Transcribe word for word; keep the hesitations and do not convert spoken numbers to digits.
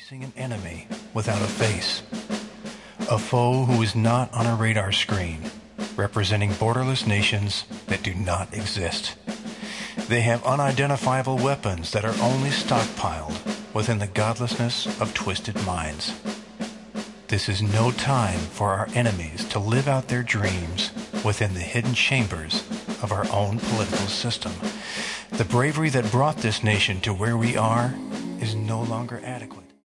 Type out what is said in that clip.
facing an enemy without a face, a foe who is not on a radar screen, representing borderless nations that do not exist. They have unidentifiable weapons that are only stockpiled within the godlessness of twisted minds. This is no time for our enemies to live out their dreams within the hidden chambers of our own political system. The bravery that brought this nation to where we are is no longer adequate.